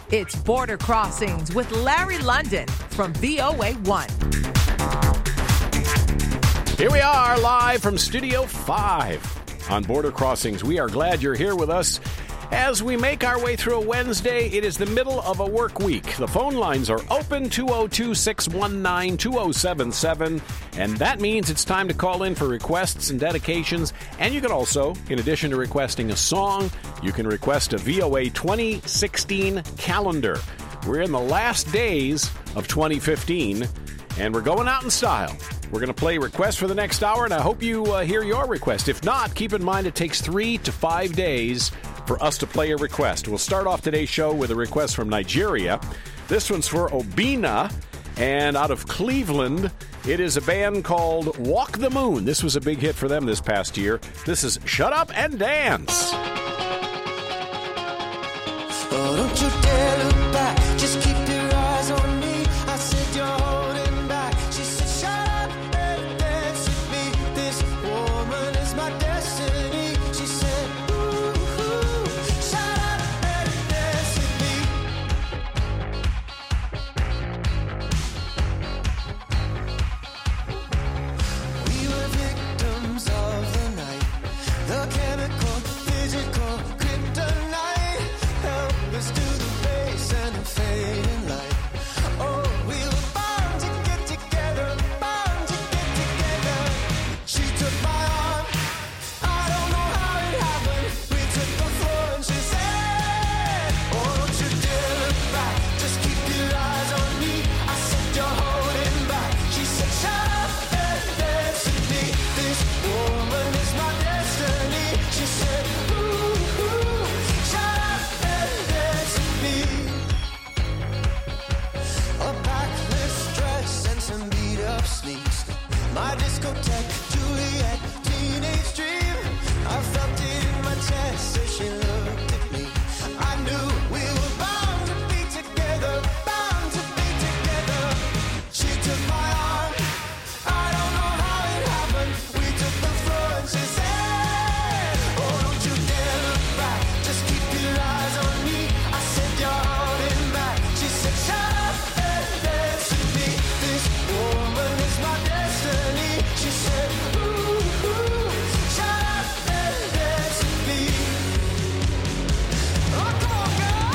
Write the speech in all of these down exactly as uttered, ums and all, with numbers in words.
It's Border Crossings with Larry London from V O A one. Here we are, live from Studio five on Border Crossings. We are glad you're here with us as we make our way through a Wednesday. It is the middle of a work week. The phone lines are open, two oh two, six one nine, two oh seven seven, and that means it's time to call in for requests and dedications. And you can also, in addition to requesting a song, you can request a V O A twenty sixteen calendar. We're in the last days of twenty fifteen, and we're going out in style. We're going to play requests for the next hour, and I hope you uh, hear your request. If not, keep in mind it takes three to five days for us to play a request. We'll start off today's show with a request from Nigeria. This one's for Obina, and out of Cleveland, it is a band called Walk the Moon. This was a big hit for them this past year. This is Shut Up and Dance. Oh, don't you dare look back, just keep your eyes on me. I said you're holding back. She said shut up and dance with me. This woman is my destiny. She said ooh, ooh, shut up and dance with me. We were victims of the night, the chemical, physical, kryptonite. Help us to the base and the fading light. Oh, we were bound to get together, bound to get together. She took my arm, I don't know how it happened. We took the floor and she said, oh, don't you dare look back, just keep your eyes on me. I said you're holding back. She said shut up and dance with me. This woman is my destiny. She said ooh, ooh, shut up and dance with me. A backless dress and some beat up sneaks. My discotheque, Juliet, teenage dream. I felt it in my chest as she looked at me. I knew we were bound to be together, bound to be together. She took my arm, I don't know how it happened. We took the floor and she said, oh, don't you dare look back, just keep your eyes on me. I said you're holding back. She said shut up and dance with me. This woman is my destiny. She said ooh, ooh, shut up and dance with me. Oh, come on, girl.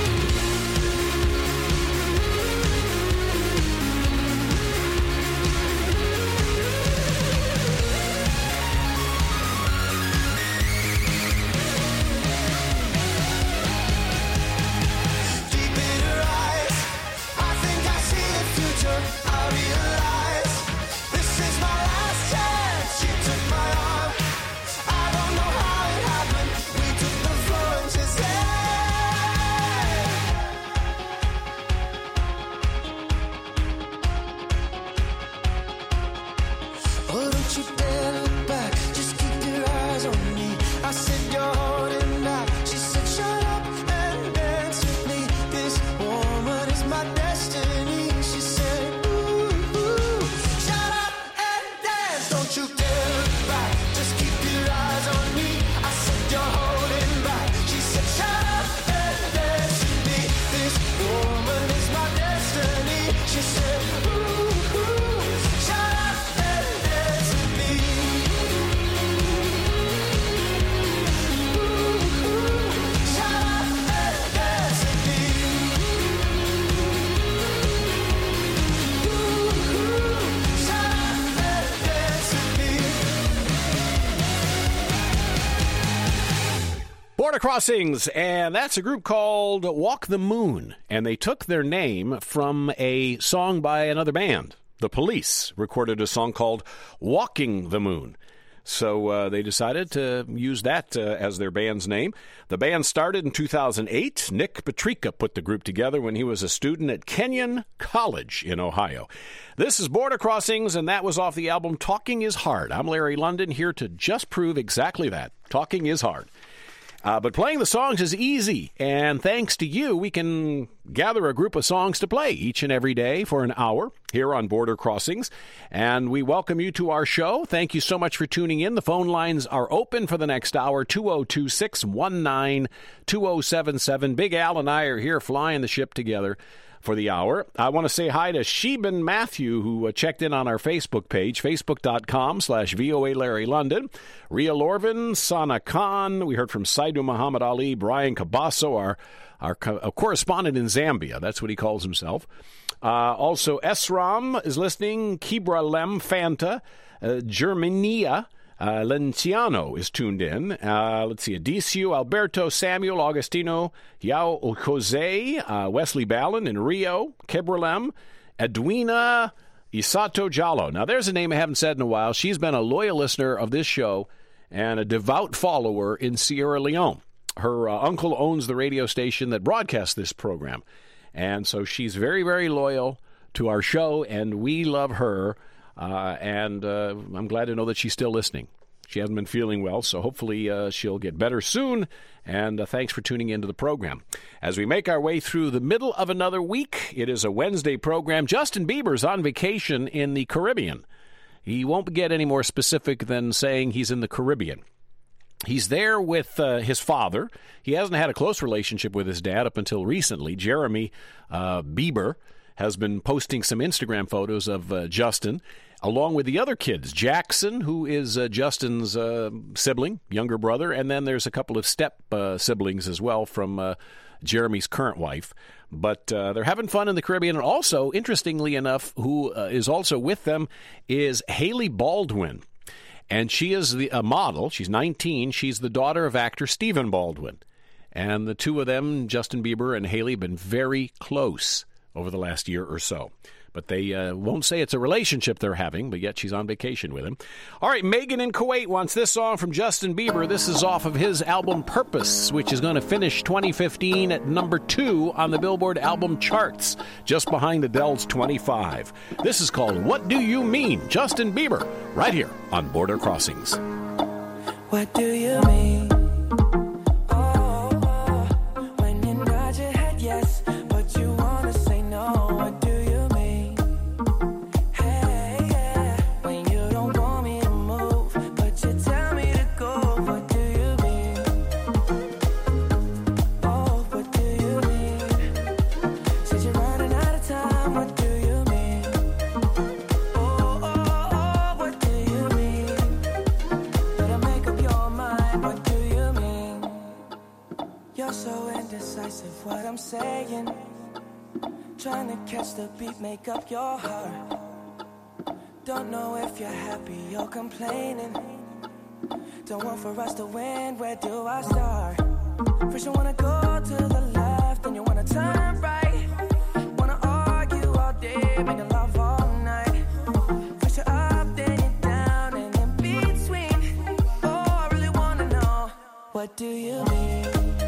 Deep in her eyes, I think I see a future. I realize this is my last chance. She took my arm, I don't know how it happened. We took the floor and she said, oh, don't you dare look back, just keep your eyes on me. I said you're holding back. She said shut up and dance with me. This woman is my destiny. She said ooh, ooh, shut up and dance. Don't you dare look back, just keep your eyes on me. I said you're holding back. She said shut up and dance with me. This woman is my destiny. She said ooh, ooh, shut up and dance with me. Ooh, ooh, shut up and dance with me. Ooh, ooh, shut up and dance with me. Border Crossings, and that's a group called Walk the Moon, and they took their name from a song by another band. The Police recorded a song called Walking the Moon. So uh, they decided to use that uh, as their band's name. The band started in two thousand eight. Nick Petrika put the group together when he was a student at Kenyon College in Ohio. This is Border Crossings, and that was off the album Talking is Hard. I'm Larry London, here to just prove exactly that. Talking is hard. Uh, but playing the songs is easy, and thanks to you, we can gather a group of songs to play each and every day for an hour here on Border Crossings, and we welcome you to our show. Thank you so much for tuning in. The phone lines are open for the next hour, two oh two, six one nine, two oh seven seven. Big Al and I are here flying the ship together for the hour. I want to say hi to Sheben Matthew, who uh, checked in on our Facebook page, facebook.com slash VOA Larry London. Ria Lorvin, Sana Khan. We heard from Saidu Muhammad Ali, Brian Cabasso, our, our co- a correspondent in Zambia. That's what he calls himself. Uh, also, Esram is listening. Kibra Lem Fanta. Uh, Germania. Uh, Lenciano is tuned in. Uh, let's see, Adicio, Alberto, Samuel, Augustino, Yao Jose, uh, Wesley Ballon in Rio, Kebralem, Edwina Isato Jallo. Now, there's a name I haven't said in a while. She's been a loyal listener of this show and a devout follower in Sierra Leone. Her uh, uncle owns the radio station that broadcasts this program. And so she's very, very loyal to our show, and we love her. Uh, and uh, I'm glad to know that she's still listening. She hasn't been feeling well, so hopefully uh, she'll get better soon. And uh, thanks for tuning into the program. As we make our way through the middle of another week, it is a Wednesday program. Justin Bieber's on vacation in the Caribbean. He won't get any more specific than saying he's in the Caribbean. He's there with uh, his father. He hasn't had a close relationship with his dad up until recently. Jeremy uh, Bieber has been posting some Instagram photos of uh, Justin, along with the other kids. Jackson, who is uh, Justin's uh, sibling, younger brother, and then there's a couple of step uh, siblings as well from uh, Jeremy's current wife. But uh, they're having fun in the Caribbean. And also, interestingly enough, who uh, is also with them is Haley Baldwin. And she is the, a model. She's nineteen. She's the daughter of actor Stephen Baldwin. And the two of them, Justin Bieber and Haley, have been very close over the last year or so. But they uh, won't say it's a relationship they're having, but yet she's on vacation with him. All right, Megan in Kuwait wants this song from Justin Bieber. This is off of his album Purpose, which is going to finish twenty fifteen at number two on the Billboard album charts, just behind Adele's twenty-five. This is called What Do You Mean? Justin Bieber, right here on Border Crossings. What do you mean? What I'm saying, trying to catch the beat, make up your heart. Don't know if you're happy or complaining. Don't want for us to win, where do I start? First you wanna go to the left, then you wanna turn right. Wanna argue all day, making love all night. First you're up, then you're down, and in between. Oh, I really wanna know, what do you mean?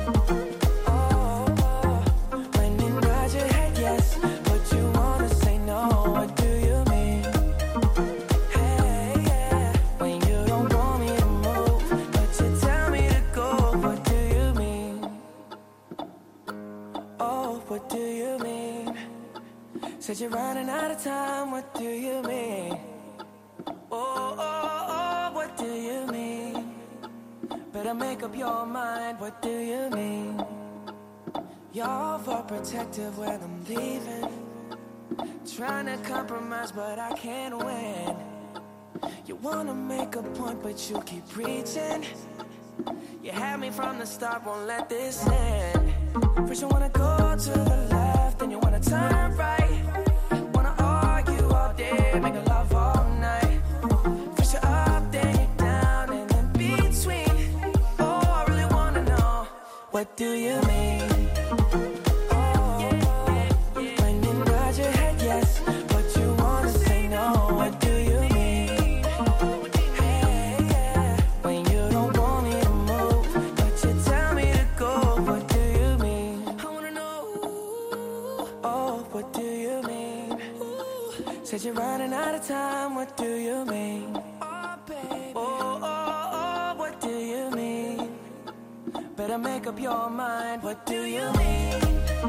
Said you're running out of time, what do you mean? Oh, oh, oh, what do you mean? Better make up your mind, what do you mean? You're overprotective when I'm leaving. Trying to compromise, but I can't win. You wanna make a point, but you keep preaching. You had me from the start, won't let this end. First you wanna go to the left, then you wanna turn right. Wanna argue all day, make love all night. First you're up, then you're down, and in between. Oh, I really wanna know, what do you mean? Said you're running out of time, what do you mean? Oh, baby. Oh, oh, oh, what do you mean? Better make up your mind. What do you mean?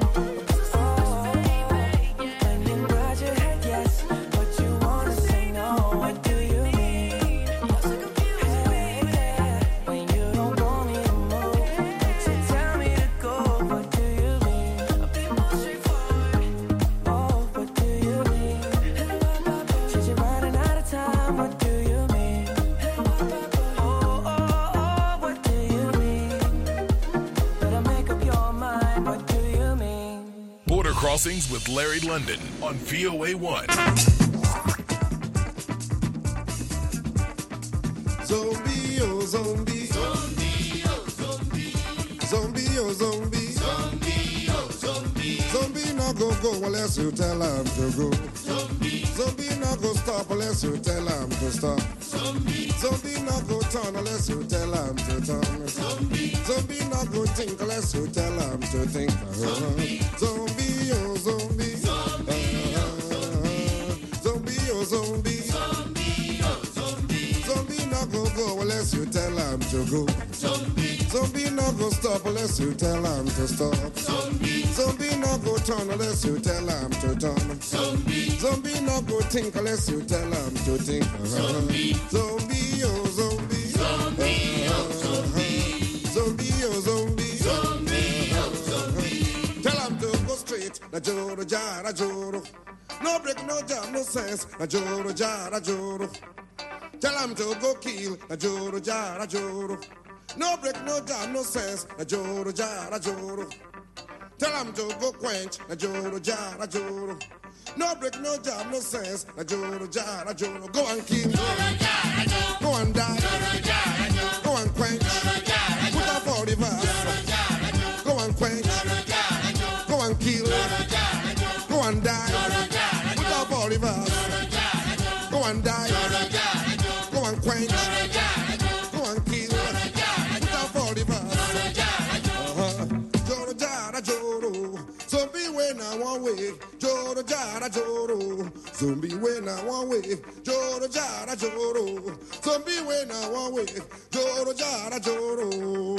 Crossings with Larry London on V O A one. Zombie, oh zombie. Zombie, oh zombie. Zombie, oh zombie. Zombie, oh zombie. Zombie no go go unless you tell him to go. Zombie. Zombie no go stop unless you tell him to stop. Zombie. Zombie no go turn unless you tell him to turn. Zombie. Zombie no go think unless you tell him to think. Zombie. Zombie, oh zombie. Zombie, oh zombie. Zombie, oh zombie. Zombie, oh zombie. Zombie no go go unless you tell him to go. Zombie. Zombie no go stop unless you tell him to stop. Zombie. Zombie no go turn unless you tell him to turn. Zombie. Zombie no go think unless you tell him to think. Zombie. Zombie, oh zombie. Zombie, oh zombie. Zombie, oh zombie. Zombie, oh zombie. Tell him to go straight. Na joro jara joro. No break, no jam, no sense. Na joro jara joro. Tell him to go kill. Na joro jara joro. No break, no jam, no sense. Na joro jara joro. Tell him to go quench. Na joro jara joro. No break, no jam, no sense. Na joro jara joro. Go and kill. Go and die. Go and quench. Put up all the verse. Go and quench. Go and kill. Go and die. Put up all the verse. Go and die. Go and quench. Go and kill. Put up all the verse. Joro jara joro. Zombie when I one way. Joro jara joro. Zombie when I one way. Joro jara joro. Zombie when I one way. Joro jara joro.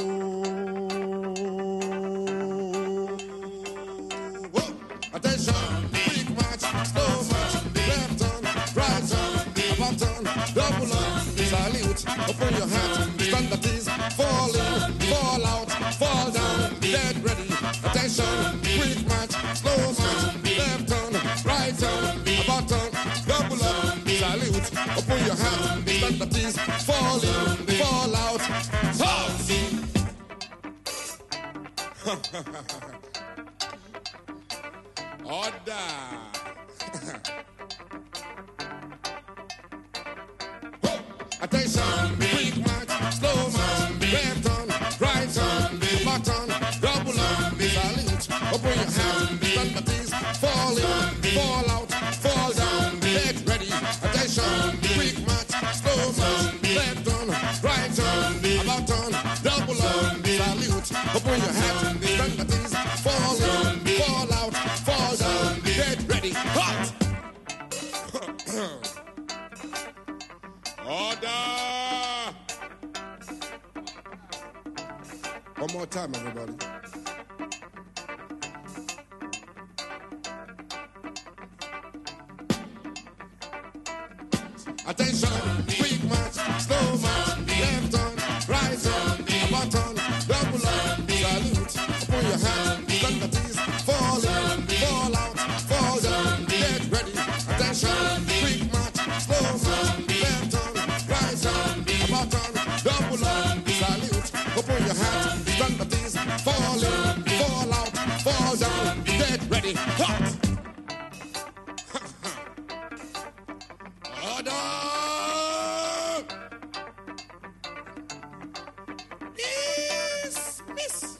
Whoa. Attention, big match, slow match, left on, right on, button, double on, salute, open your hat, stand at ease, fall in, fall out, fall down, dead ready. Attention, quick match, slow match, left on, right on, button, double up, salute, open your hat, stand at ease, fall in, fall out, toss. Order. Attention, quick match, slow match, left on, right on, button, double on, salute, open your hand, stand at ease, fall in, fall out, fall down, get ready. Attention, quick match, slow match, left on, right on, button, double on, salute, open your hand, stand at ease, fall in, fall out, fall down, get ready, hot! Order! One more time, everybody. Attention, quick match, slow match, left on, right on, button, double on, salute, open your hand, stand at ease, fall in, fall out, fall down, get ready. Attention, quick match, slow match, left on, right on, button, double on, salute, open your hand, stand at ease, fall in, fall out, fall down, get ready, hot! Order! Yes, miss.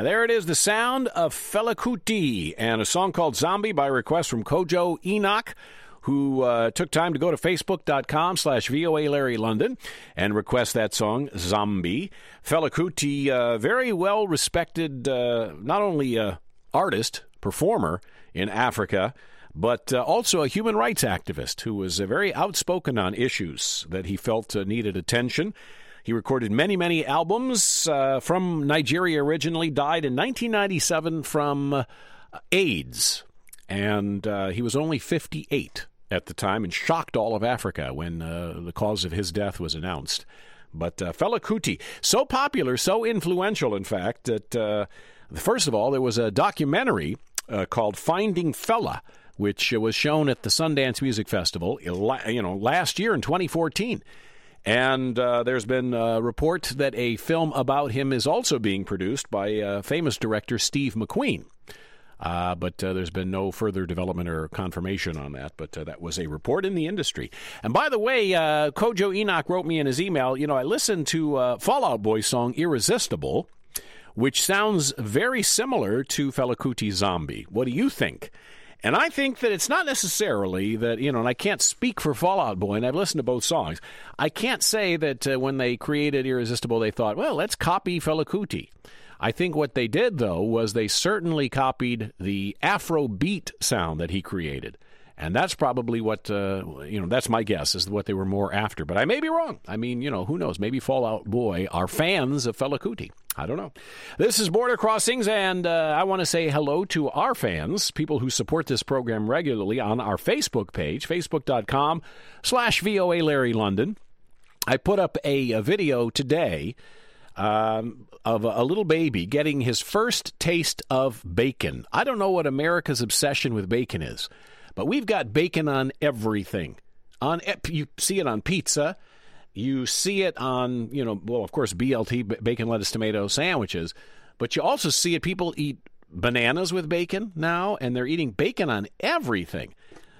Yeah, there it is, the sound of Fela Kuti, and a song called Zombie by request from Kojo Enoch, who uh, took time to go to facebook.com slash VOA Larry London and request that song, Zombie. Fela Kuti, uh, very well-respected, uh, not only uh, artist, performer in Africa, but uh, also a human rights activist who was uh, very outspoken on issues that he felt uh, needed attention. He recorded many, many albums uh, from Nigeria originally, died in nineteen ninety-seven from uh, AIDS, and uh, he was only fifty-eight at the time and shocked all of Africa when uh, the cause of his death was announced. But uh, Fela Kuti, so popular, so influential, in fact, that uh, first of all, there was a documentary uh, called Finding Fela, which uh, was shown at the Sundance Music Festival, you know, last year in twenty fourteen. And uh, there's been a report that a film about him is also being produced by uh, famous director Steve McQueen. Uh, but uh, there's been no further development or confirmation on that. But uh, that was a report in the industry. And by the way, uh, Kojo Enoch wrote me in his email, you know, I listened to uh, Fall Out Boy's song Irresistible, which sounds very similar to Fela Kuti's Zombie. What do you think? And I think that it's not necessarily that, you know, and I can't speak for Fall Out Boy, and I've listened to both songs. I can't say that uh, when they created Irresistible, they thought, well, let's copy Fela Kuti. I think what they did, though, was they certainly copied the Afrobeat sound that he created. And that's probably what, uh, you know, that's my guess, is what they were more after. But I may be wrong. I mean, you know, who knows? Maybe Fall Out Boy are fans of Fela Kuti. I don't know. This is Border Crossings, and uh, I want to say hello to our fans, people who support this program regularly on our Facebook page, facebook.com slash VOA Larry London. I put up a, a video today um, of a, a little baby getting his first taste of bacon. I don't know what America's obsession with bacon is, but we've got bacon on everything. On you see it on pizza. You see it on, you know, well, of course, B L T, bacon, lettuce, tomato sandwiches. But you also see it. People eat bananas with bacon now, and they're eating bacon on everything.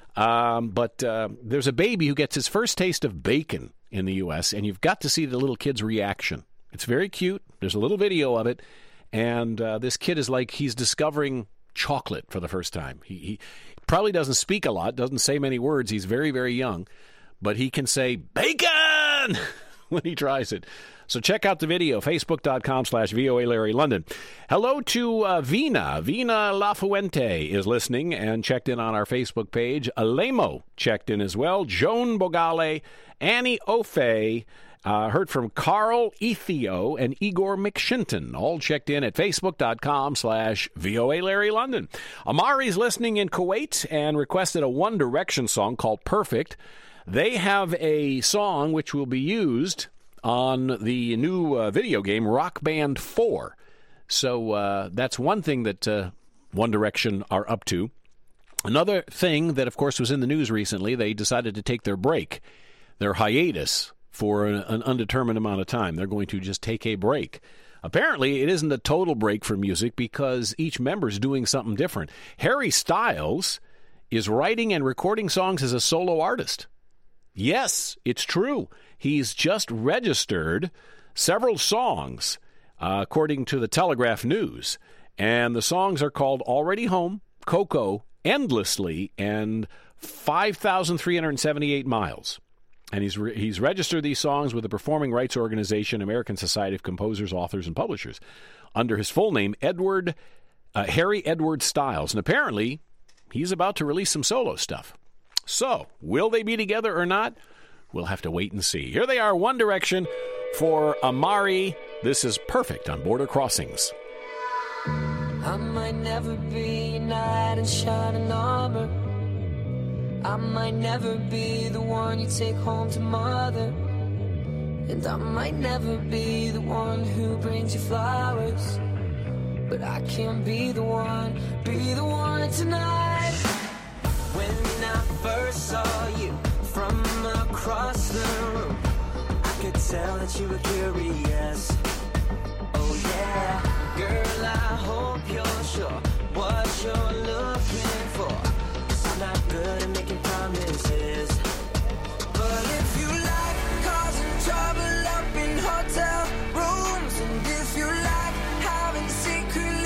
Um, but uh, there's a baby who gets his first taste of bacon in the U S, and you've got to see the little kid's reaction. It's very cute. There's a little video of it, and uh, this kid is like he's discovering chocolate for the first time. He, he probably doesn't speak a lot, doesn't say many words. He's very, very young. But he can say, bacon, when he tries it. So check out the video, facebook.com slash VOA Larry London. Hello to uh, Vina. Vina Lafuente is listening and checked in on our Facebook page. Alemo checked in as well. Joan Bogale, Annie Ofe, uh, heard from Carl Ethio and Igor McShinton, all checked in at facebook.com slash VOA Larry London. Amari's listening in Kuwait and requested a One Direction song called Perfect. They have a song which will be used on the new uh, video game Rock Band four. So uh, that's one thing that uh, One Direction are up to. Another thing that, of course, was in the news recently, they decided to take their break, their hiatus, for an, an undetermined amount of time. They're going to just take a break. Apparently, it isn't a total break from music because each member is doing something different. Harry Styles is writing and recording songs as a solo artist. Yes, it's true. He's just registered several songs, uh, according to the Telegraph News. And the songs are called Already Home, Coco, Endlessly, and five thousand three hundred seventy-eight Miles. And he's re- he's registered these songs with the performing rights organization, American Society of Composers, Authors, and Publishers, under his full name, Edward uh, Harry Edward Styles. And apparently, he's about to release some solo stuff. So, will they be together or not? We'll have to wait and see. Here they are, One Direction for Amari. This is Perfect on Border Crossings. I might never be a knight in shining armor. I might never be the one you take home to mother. And I might never be the one who brings you flowers. But I can be the one, be the one tonight. When I first saw you from across the room, I could tell that you were curious. Oh yeah, girl, I hope you're sure what you're looking for. 'Cause I'm not good at making promises. But if you like causing trouble up in hotel rooms, and if you like having secret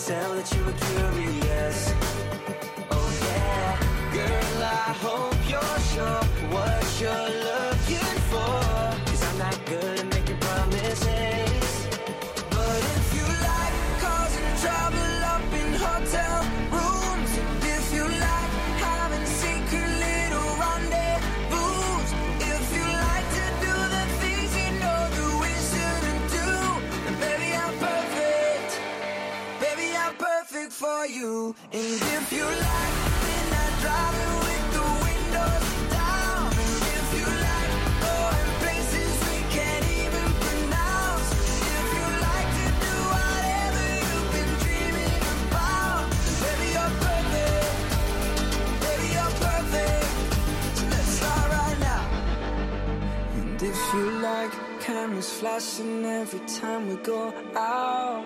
tell that you were curious. Oh yeah, girl, I hope you're sure what you're looking for. Cause I'm not good at making promises. But if you like causing trouble up in hotel rooms, and if you like having secret little rendezvous, if you like to do the things you know that we shouldn't do, then baby, I'm perfect. Baby, I'm perfect for you. And if you like midnight driving with the windows down, and if you like going places we can't even pronounce, if you like to do whatever you've been dreaming about, baby, you're perfect. Baby, you're perfect. So let's start right now. And if you like cameras flashing every time we go out,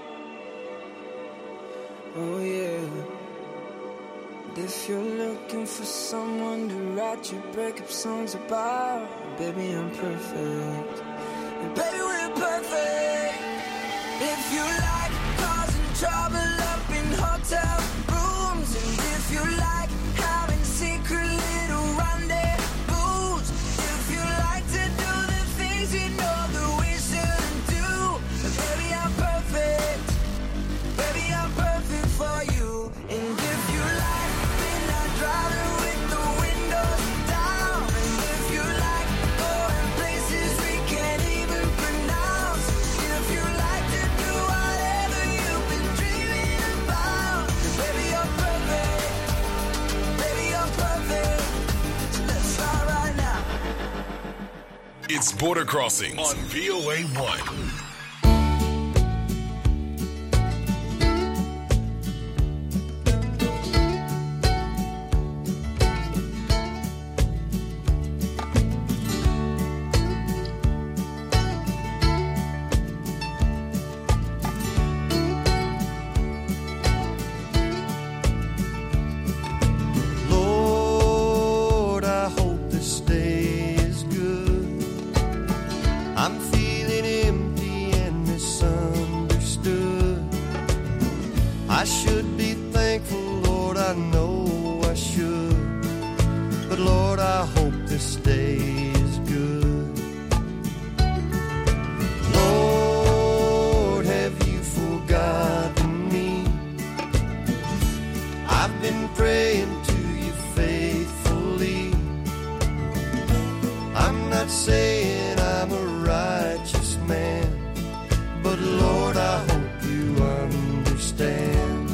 oh yeah. And if you're looking for someone to write your breakup songs about, baby, I'm perfect. And baby, we're perfect. If you like causing trouble up in hotel rooms, and if you like having secret little rendezvous, if you like to do the things you know that we shouldn't do, then baby, I'm perfect. Baby, I'm perfect for you. And if you like midnight driving with the windows down, and if you like going places we can't even pronounce, if you like to do whatever you've been dreaming about, then baby, you're perfect. Baby, you're perfect. So let's start right now. It's Border Crossings on V O A one. Lord, I hope this day is good. I'm feeling empty and misunderstood. I should be thankful, Lord, I know I should. But Lord, I hope this day is good. Lord, have you forgotten me? I've been praying to you faithfully. I'm not saying I'm a righteous man, but Lord, I hope you understand.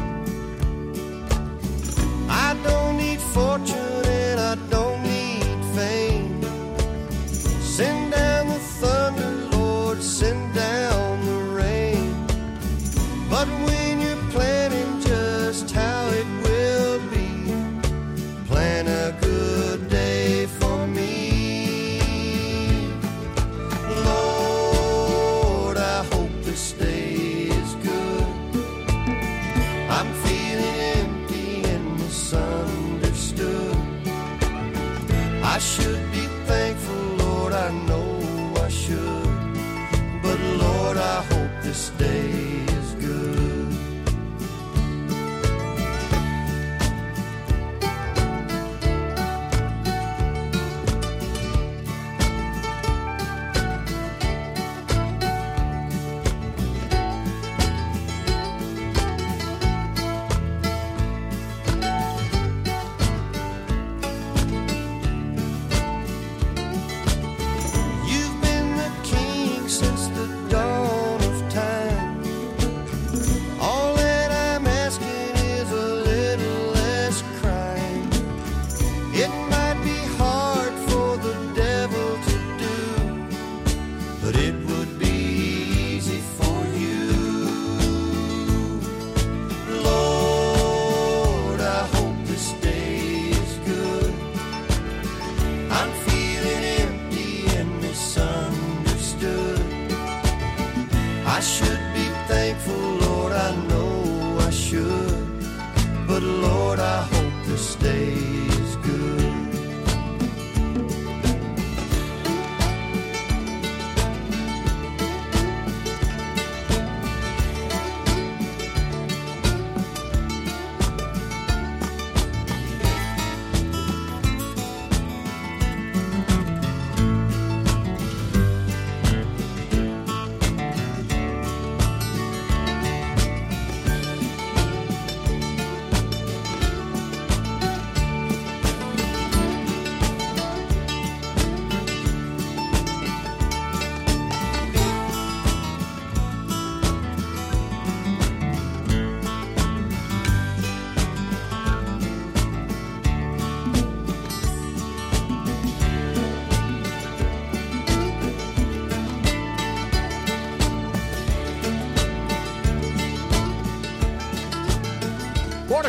I don't need fortune and I don't need fame. Send down the thunder, Lord, send down the rain. But when you're planning just how it will be, plan a good day for me. Lord, I hope this day is good. I'm feeling empty and misunderstood. I should be thankful, Lord, I know I should. But Lord, I hope this day is good. You've been the king since the dawn of time. All that I'm asking is a little less crime. It might be hard for the devil to do, but it would be easy for you. Lord, I hope this day is good. I'm feeling empty and misunderstood. I should be thankful, Lord, I know I should. But Lord, I hope this day is good.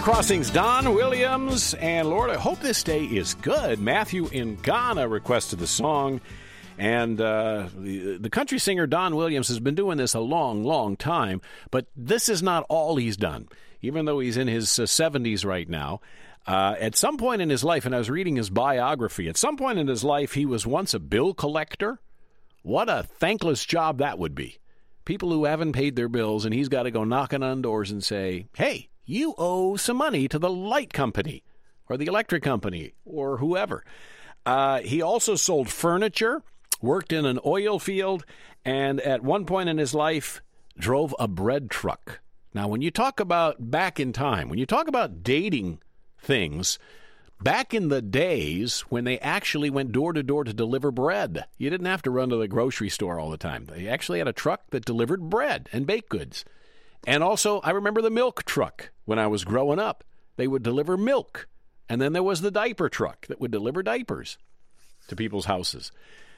Crossings, Don Williams, and Lord, I hope this day is good. Matthew in Ghana requested the song, and uh, the, the country singer Don Williams has been doing this a long, long time, but this is not all he's done, even though he's in his uh, seventies right now. Uh, at some point in his life, and I was reading his biography, at some point in his life, he was once a bill collector. What a thankless job that would be. People who haven't paid their bills, and he's got to go knocking on doors and say, hey, you owe some money to the light company or the electric company or whoever. Uh, he also sold furniture, worked in an oil field, and at one point in his life, drove a bread truck. Now, when you talk about back in time, when you talk about dating things, back in the days when they actually went door to door to deliver bread, you didn't have to run to the grocery store all the time. They actually had a truck that delivered bread and baked goods. And also, I remember the milk truck when I was growing up. They would deliver milk. And then there was the diaper truck that would deliver diapers to people's houses.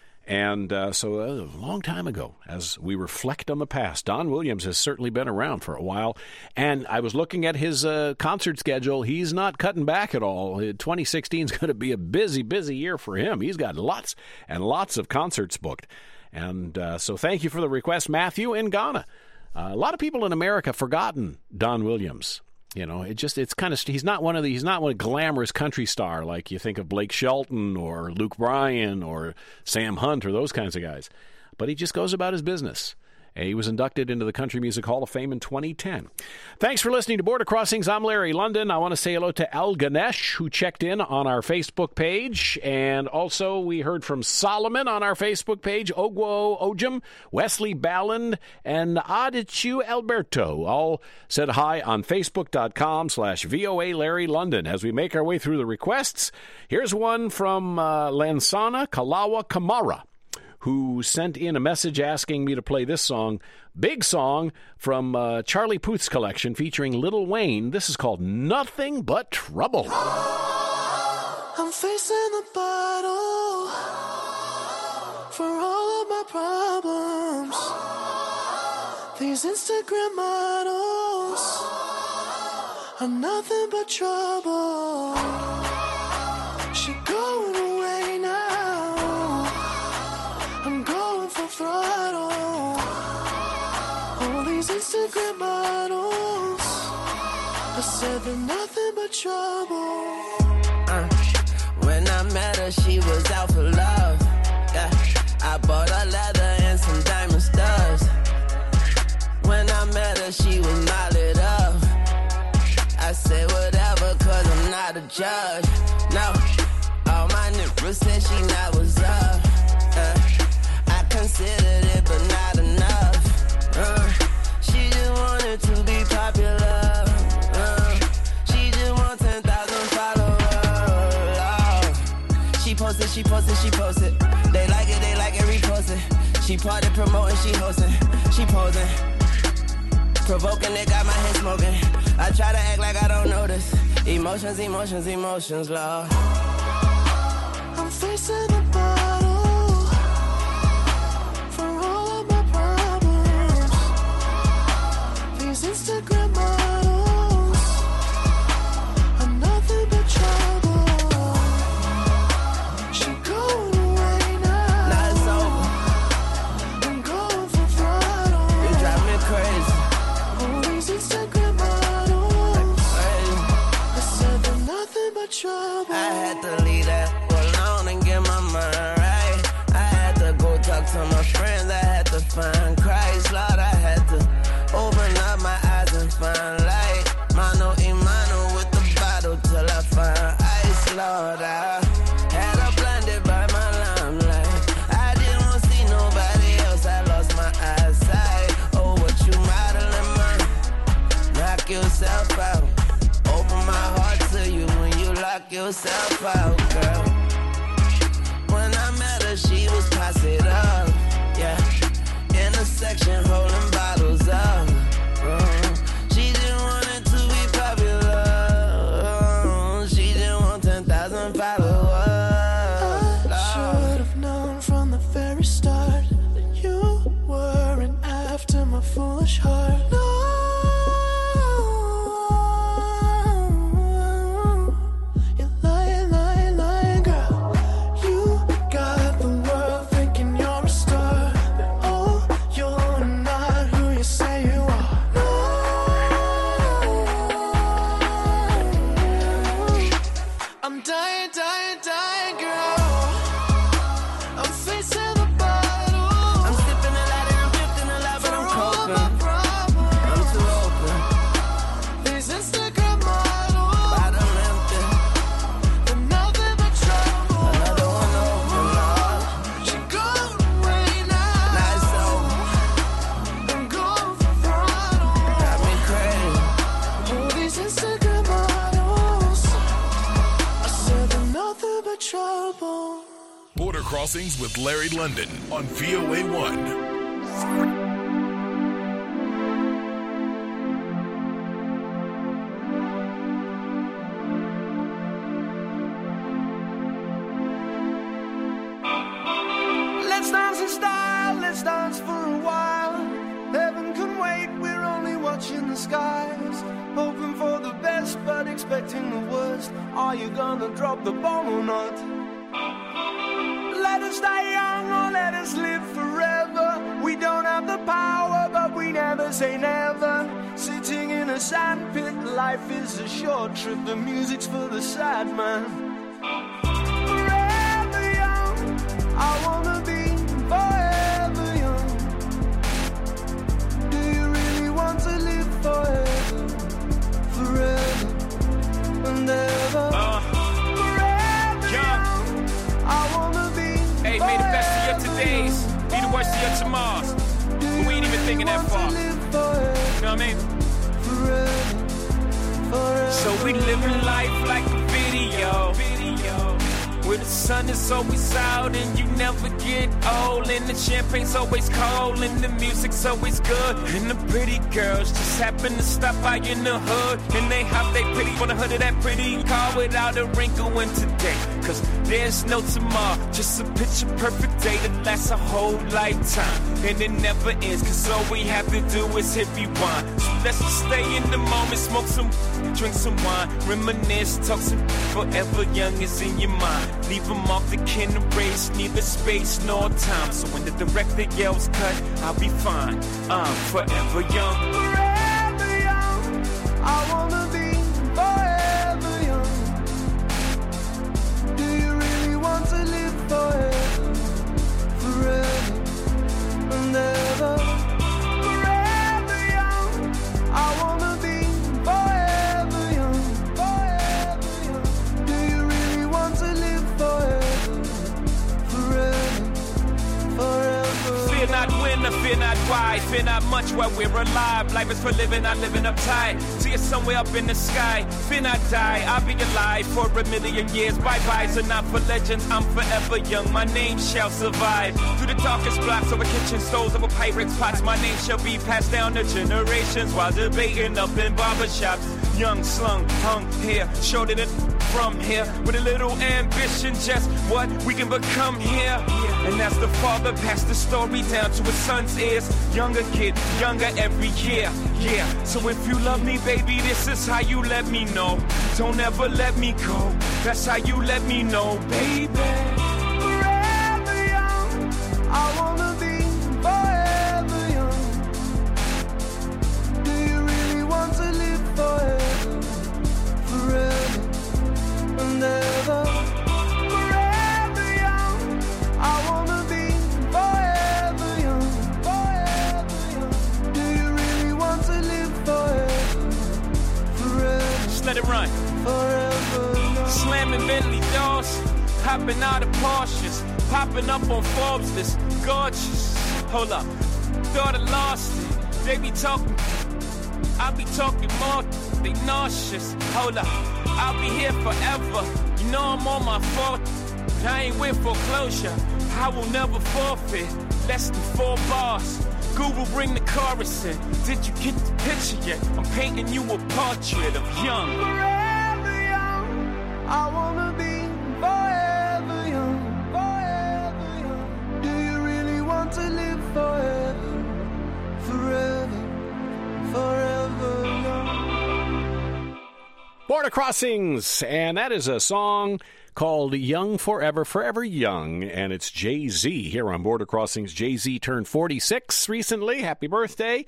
And uh, so uh, a long time ago, as we reflect on the past, Don Williams has certainly been around for a while. And I was looking at his uh, concert schedule. He's not cutting back at all. twenty sixteen is going to be a busy, busy year for him. He's got lots and lots of concerts booked. And uh, so thank you for the request, Matthew in Ghana. Uh, a lot of people in America have forgotten Don Williams. You know, it just, it's kind of, he's not one of the, he's not one glamorous country star like you think of Blake Shelton or Luke Bryan or Sam Hunt or those kinds of guys. But he just goes about his business. And he was inducted into the Country Music Hall of Fame in twenty ten. Thanks for listening to Border Crossings. I'm Larry London. I want to say hello to Al Ganesh, who checked in on our Facebook page. And also, we heard from Solomon on our Facebook page, Ogwo Ojum, Wesley Balland, and Adichu Alberto. All said hi on Facebook.com slash VOA Larry London. As we make our way through the requests, here's one from uh, Lansana Kalawa Kamara, who sent in a message asking me to play this song, big song from uh, Charlie Puth's collection featuring Lil Wayne. This is called Nothing But Trouble. I'm facing the bottle for all of my problems. These Instagram models are nothing but trouble. She going away now. I'm going for throttle. All these Instagram models, I said they're nothing but trouble. Uh, when I met her, she was out for love. Yeah, I bought her leather and some diamond studs. When I met her, she was knotted up. I said whatever, cause I'm not a judge. No, all my niggas said she not was up. Uh, Considered it, but not enough. Uh, she just wanted to be popular. Uh, she just want ten thousand followers. Oh. She posted, she posted, she posted. They like it, they like it, repost it. She party promoting, she hosting, she posing. Provoking, it got my head smoking. I try to act like I don't notice. Emotions, emotions, emotions, Lord. I'm facing the bottle. Instagram models are nothing but trouble. She going away now. Now it's over. I'm going for throttle. You drive me crazy. All these Instagram models, Crazy. I said they're nothing but trouble. I had to leave that alone and get my mind right. I had to go talk to my friends. I had to find Christ, Lord. I had to open up my eyes and find light. Mano y mano with the bottle till I find ice, Lord. I had her blinded by my limelight. I didn't want to see nobody else. I lost my eyesight. Oh, what you modeling, man? Knock yourself out. Open my heart to you when you lock yourself out, girl. When I met her, she was posted up. Yeah. In a section holding bottles up. Uh, she just wanted to be popular. Uh, she just want ten thousand followers. I should have known from the very start that you weren't after my foolish heart. No, I'm dying, dying, dying, girl. I'm facing the bottle. I'm sipping a lot and I'm drifting a lot, but I'm coping. I'm too open. These Instagram models, Bottle empty. but nothing but trouble. Another one open, Lord. She gone away now. Now it's over. I'm going for throttle. Got me crazy. All these Instagram models, I said they're nothing but trouble. Border Crossings with Larry London on V O A one. Let's dance in style, let's dance for a while. Heaven can wait, we're only watching the skies. Hoping for the best, but expecting the worst. Are you gonna drop the bomb or not? Let us die young or let us live forever. We don't have the power, but we never say never. Sitting in a sandpit, life is a short trip. The music's for the sad man. Forever young, I wanna be forever young. Do you really want to live forever? Forever and ever. Uh, Forever young. young, I wanna be. Hey, may the best of your todays be the worst of your tomorrows. But we ain't even thinking that far. You know what I mean? So we living life like a video. Where the sun is always out and you never get old. And the champagne's always cold and the music's always good. And the pretty girls just happen to stop by in the hood. And they hop they pretty on the hood of that pretty car without a wrinkle in today. Cause there's no tomorrow, just a picture perfect day that lasts a whole lifetime. And it never ends, cause all we have to do is hit rewind. So let's just stay in the moment, smoke some, drink some wine, reminisce, talk some forever young is in your mind. Leave them off the kin race, neither space nor time. So when the director yells cut, I'll be fine. I'm forever young. Forever young, I wanna be forever young. Do you really want to live forever? Forever and ever. Forever young, I wanna be forever young. Forever young. Do you really want to live forever? Forever, forever. Fear not when, or fear not why. Fear not much while we're alive. Life is for living, not living uptight. See it somewhere up in the sky. Fear not die, I'll be alive for a million years. Bye-byes are not for legends, I'm forever young. My name shall survive. Through the darkest blocks over kitchen stoves, over Pyrex pots, my name shall be passed down to generations while debating up in barbershops. Young, slung, hung here, showed it from here with a little ambition, just what we can become here. And as the father passed the story down to his son's ears, younger kid, younger every year, yeah. So if you love me, baby, this is how you let me know. Don't ever let me go, that's how you let me know, baby. Forever young, I wanna be forever young. Do you really want to live forever? Forever and ever. Forever young, I wanna be forever young. Forever young. Do you really want to live forever? Forever. Just let it run. Forever young. Slamming Bentley doors, hopping out of Porsches, popping up on Forbes list, gorgeous. Hold up, thought I lost it. They be talking, I be talking more. They nauseous. Hold up, I'll be here forever. You know I'm on my fourth, but I ain't with foreclosure. I will never forfeit. Less than four bars. Google, bring the chorus in. Did you get the picture yet? I'm painting you a portrait of young. Forever young, I wanna be forever young, forever young. Do you really want to live forever, forever, forever young? Border Crossings, and that is a song called Young Forever, Forever Young, and it's Jay-Z here on Border Crossings. Jay-Z turned forty-six recently. Happy birthday.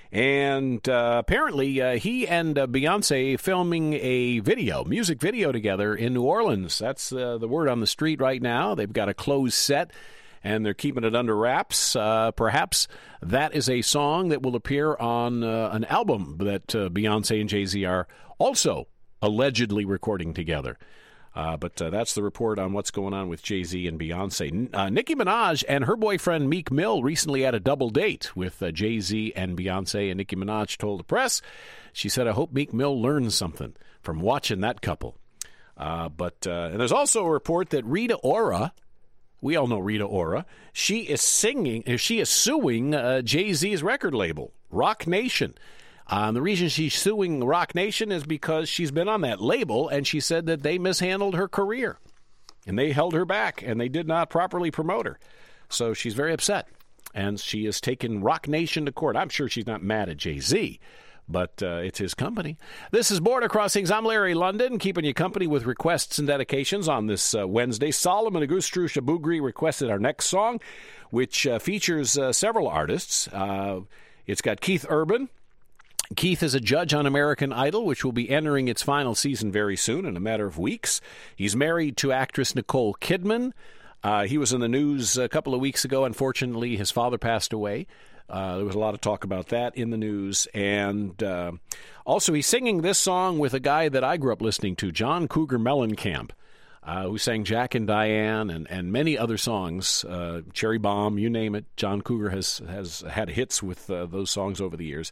And uh, apparently uh, he and uh, Beyonce filming a video, music video together in New Orleans. That's uh, the word on the street right now. They've got a closed set, and they're keeping it under wraps. Uh, perhaps that is a song that will appear on uh, an album that uh, Beyonce and Jay-Z are also allegedly recording together. Uh, but uh, that's the report on what's going on with Jay-Z and Beyonce. Uh, Nicki Minaj and her boyfriend Meek Mill recently had a double date with uh, Jay-Z and Beyonce, and Nicki Minaj told the press, she said, I hope Meek Mill learns something from watching that couple. Uh, but uh, and there's also a report that Rita Ora, we all know Rita Ora, she is singing, she is suing uh, Jay-Z's record label, Rock Nation. Um, the reason she's suing Rock Nation is because she's been on that label, and she said that they mishandled her career, and they held her back, and they did not properly promote her. So she's very upset, and she has taken Rock Nation to court. I'm sure she's not mad at Jay-Z, but uh, it's his company. This is Border Crossings. I'm Larry London, keeping you company with requests and dedications on this uh, Wednesday. Solomon Agustru Shabugri requested our next song, which uh, features uh, several artists. Uh, it's got Keith Urban. Keith is a judge on American Idol, which will be entering its final season very soon, in a matter of weeks. He's married to actress Nicole Kidman. Uh, he was in the news a couple of weeks ago. Unfortunately, his father passed away. Uh, there was a lot of talk about that in the news. And uh, also, he's singing this song with a guy that I grew up listening to, John Cougar Mellencamp, uh, who sang Jack and Diane and, and many other songs, uh, Cherry Bomb, you name it. John Cougar has, has had hits with uh, those songs over the years.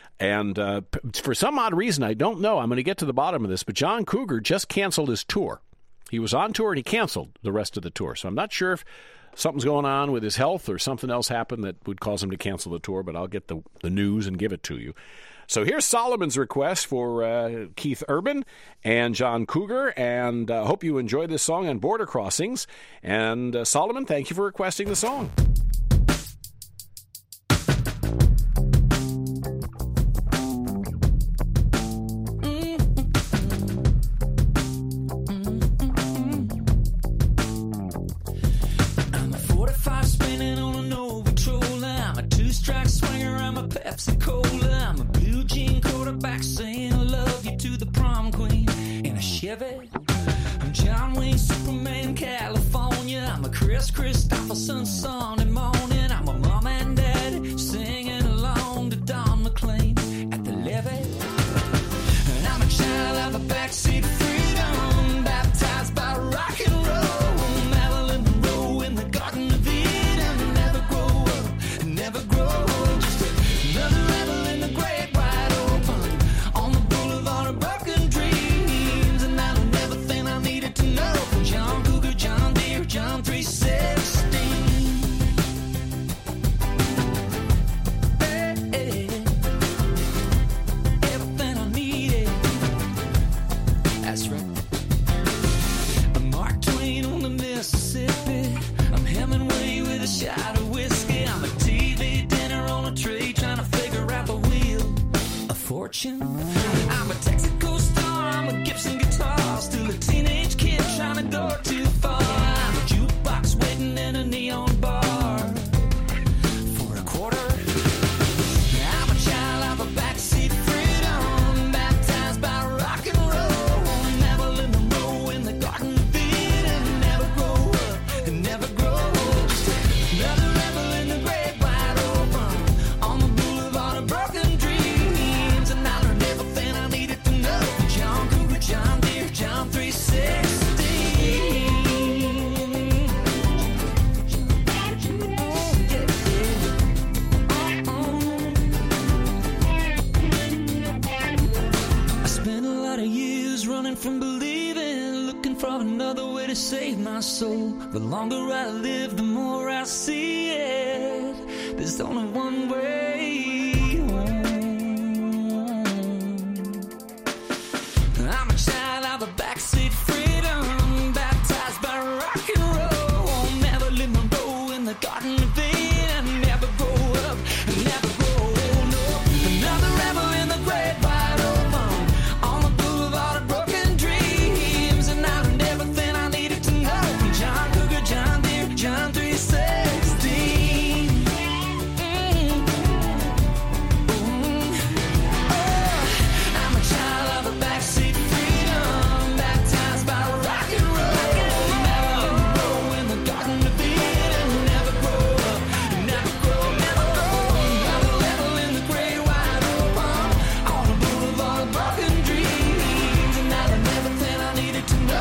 And uh, for some odd reason, I don't know, I'm going to get to the bottom of this, but John Cougar just canceled his tour. He was on tour and he canceled the rest of the tour. So I'm not sure if something's going on with his health or something else happened that would cause him to cancel the tour, but I'll get the, the news and give it to you. So here's Solomon's request for uh, Keith Urban and John Cougar, and I uh, hope you enjoy this song on Border Crossings. And uh, Solomon, thank you for requesting the song. Pepsi Cola, I'm a blue jean quarterback saying I love you to the prom queen in a Chevy. I'm John Wayne, Superman, California. I'm a Chris Christopherson Sunday morning. I'm a mom and dad singing along to Don McLean at the levee. And I'm a child of a backseat freedom, baptized by rock and roll. Marilyn Monroe in the Garden of Eden. Never grow up, never grow up. Another rebel in the great wide open on the boulevard of broken dreams. And I learned everything I needed to know from John Cougar, John Deere, John three sixteen. Hey, hey. Everything I needed. That's right. I'm Mark Twain on the Mississippi. I'm Hemingway with a shot of whiskey. I'm a T V dinner on a tray trying to figure out the wheel of fortune. I'm a Texaco star, I'm a Gibson guitar, still a teenage kid trying to go too far. I'm a jukebox waiting in a neon bar for a quarter. I'm a child of a backseat freedom, baptized by rock and roll. Marilyn Monroe in the Garden of Eden. Never grow up, never grow old. Just another rebel in the great wide open on the boulevard of broken dreams. And I learned everything I needed to know from John Cougar, John Deere, John three sixteen. I spent a lot of years running from believing, looking for another way to save my soul. The longer I live, the more I see it. There's only one way home. I'm a child of a backseat freedom, baptized by rock and roll. Marilyn Monroe in the Garden of Eden. Never grow up, never grow old. No, another rebel in the great wide open on the boulevard of broken dreams. And I learned everything I needed to know from John Cougar, John Deere, John three sixteen. Mm.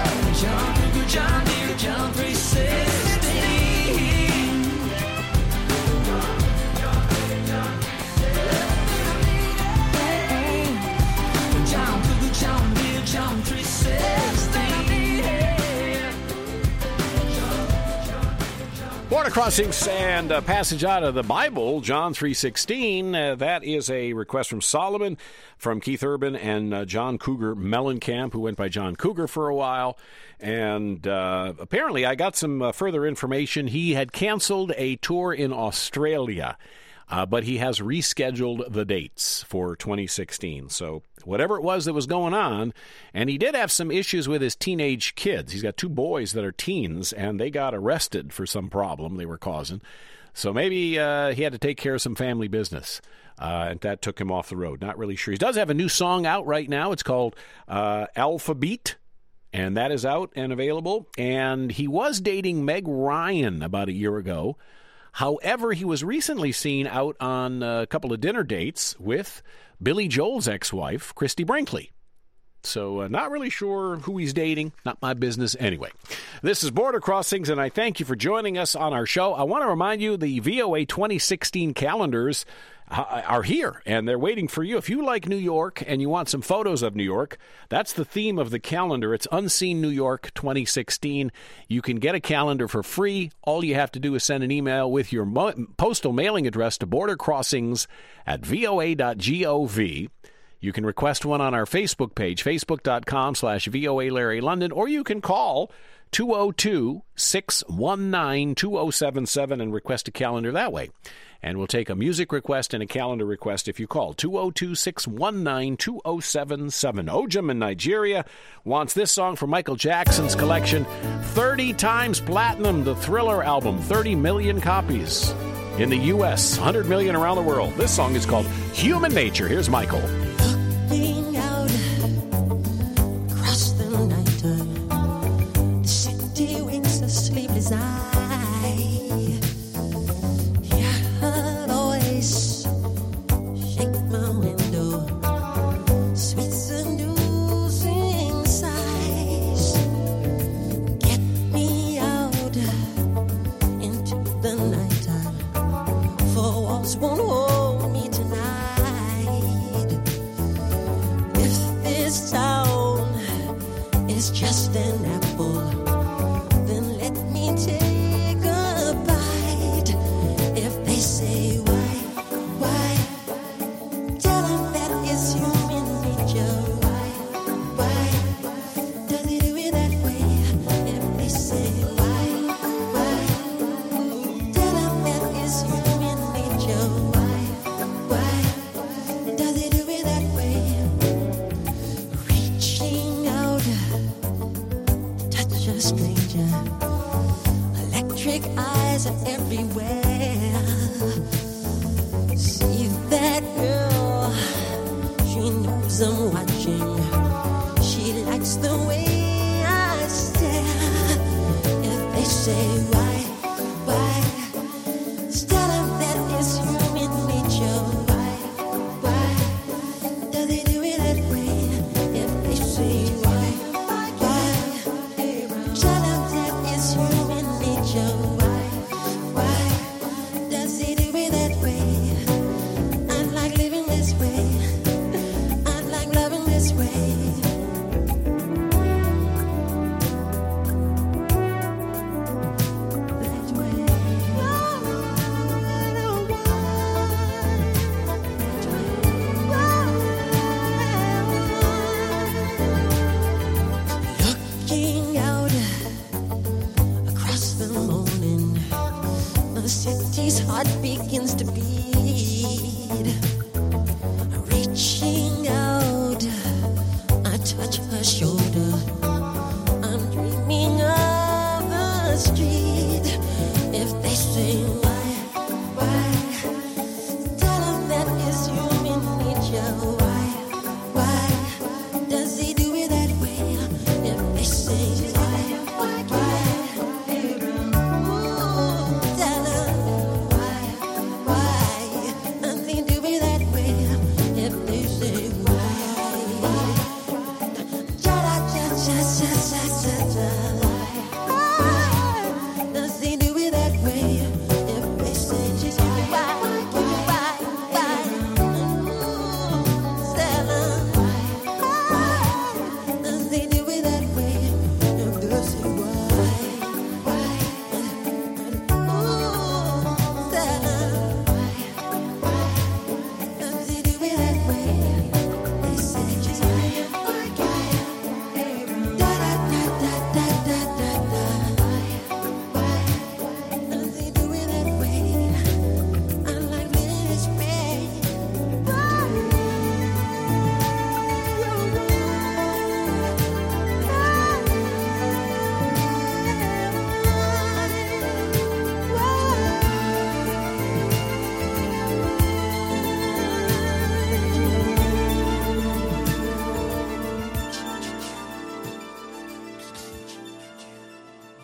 John Cougar, John Deere, John three sixty. John Cougar, John Deere, John three sixty. Border Crossings and a passage out of the Bible, John three sixteen. Uh, that is a request from Solomon, from Keith Urban and uh, John Cougar Mellencamp, who went by John Cougar for a while. And uh, apparently I got some uh, further information. He had canceled a tour in Australia, uh, but he has rescheduled the dates for twenty sixteen. So whatever it was that was going on, and he did have some issues with his teenage kids. He's got two boys that are teens, and they got arrested for some problem they were causing. So maybe uh, he had to take care of some family business, uh, and that took him off the road. Not really sure. He does have a new song out right now. It's called uh, Alphabet, and that is out and available. And he was dating Meg Ryan about a year ago. However, he was recently seen out on a couple of dinner dates with Billy Joel's ex-wife, Christy Brinkley. So uh, not really sure who he's dating. Not my business anyway. This is Border Crossings, and I thank you for joining us on our show. I want to remind you the V O A twenty sixteen calendars uh, are here, and they're waiting for you. If you like New York and you want some photos of New York, that's the theme of the calendar. It's Unseen New York twenty sixteen. You can get a calendar for free. All you have to do is send an email with your mo- postal mailing address to Border Crossings at V O A dot gov. You can request one on our Facebook page, facebook.com slash VOA Larry London, or you can call two oh two, six one nine, two oh seven seven and request a calendar that way. And we'll take a music request and a calendar request if you call two oh two, six one nine, two oh seven seven. Ojum in Nigeria wants this song from Michael Jackson's collection, thirty times platinum, the Thriller album, thirty million copies in the U S, one hundred million around the world. This song is called Human Nature. Here's Michael. Looking out across the night time, the city wakes a sleepless eye. Hear her voice shake my window, sweet seducing sighs. Get me out into the nighttime, for walls won't hold me tonight. This town is just an apple, then let me take a bite. If they say why, why, tell them that it's human nature. Why, why, does it do it that way? If they say why, why, tell them that it's human nature. Why, why, does it do it that way? A stranger, electric eyes are everywhere. See that girl, she knows I'm watching. She likes the way I stare. If they say why, why, tell them that it's human nature. Why, why, does it do it that way? If they say why. Just, just, just, just.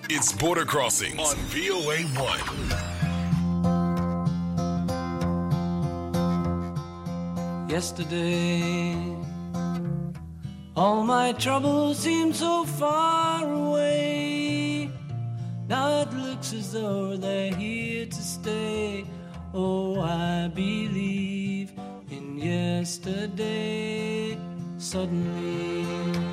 It's Border Crossings on V O A one. Yesterday, all my troubles seemed so far away. Now it looks as though they're here to stay. Oh, I believe in yesterday. Suddenly,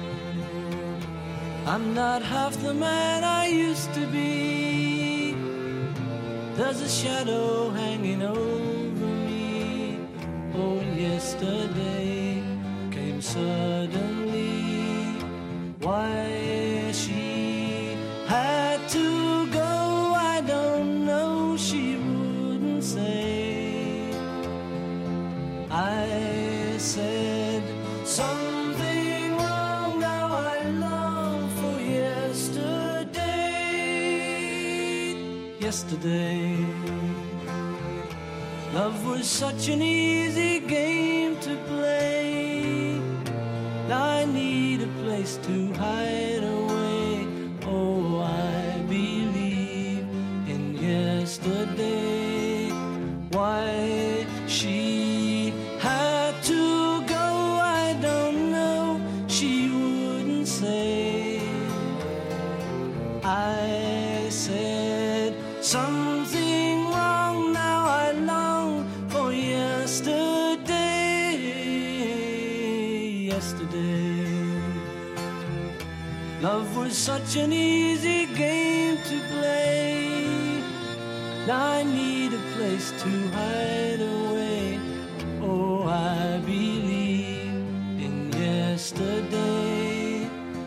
I'm not half the man I used to be. There's a shadow hanging over me. Oh, yesterday came suddenly. Why she had to go, I don't know. She wouldn't say. I said something wrong. Now I long for yesterday. Yesterday, love was such an easy game to play. Now I need a place to hide away. Oh, I believe in yesterday. Why she had to go, I don't know. She wouldn't say. I said something wrong. Now I long for yesterday. Yesterday, love was such an easy game to play. Now I need a place to hide away. Oh, I believe in yesterday.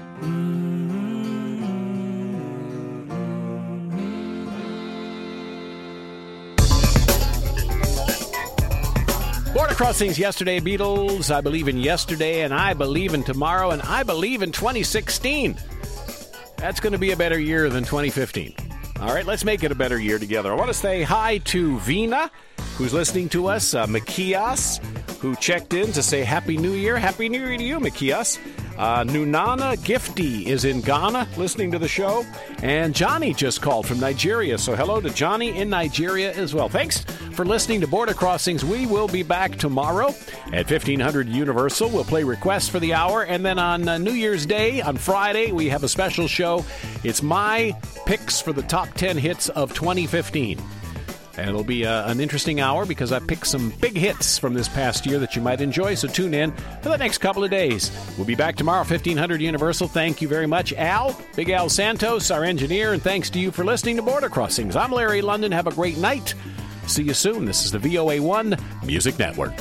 Border Crossings yesterday, Beatles. I believe in yesterday, and I believe in tomorrow, and I believe in twenty sixteen. That's going to be a better year than twenty fifteen. All right, let's make it a better year together. I want to say hi to Vina, who's listening to us, uh, Makias, who checked in to say Happy New Year. Happy New Year to you, Makias. Uh, Nunana Gifty is in Ghana listening to the show. And Johnny just called from Nigeria. So hello to Johnny in Nigeria as well. Thanks for listening to Border Crossings. We will be back tomorrow at fifteen hundred Universal. We'll play requests for the hour. And then on uh, New Year's Day, on Friday, we have a special show. It's my picks for the top ten hits of twenty fifteen. And it'll be uh, an interesting hour because I picked some big hits from this past year that you might enjoy. So tune in for the next couple of days. We'll be back tomorrow, fifteen hundred Universal. Thank you very much, Al, Big Al Santos, our engineer. And thanks to you for listening to Border Crossings. I'm Larry London. Have a great night. See you soon. This is the V O A one Music Network.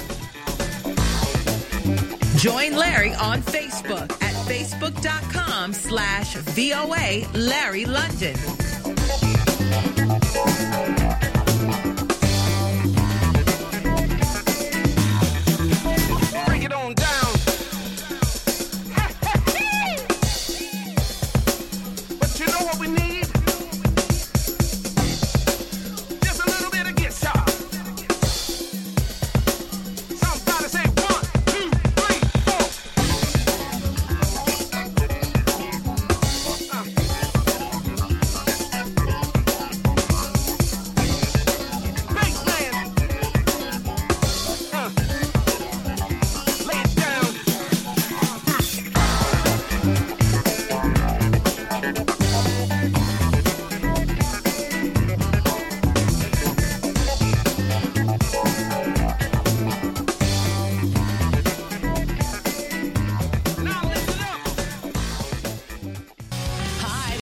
Join Larry on Facebook at facebook.com slash VOA Larry London.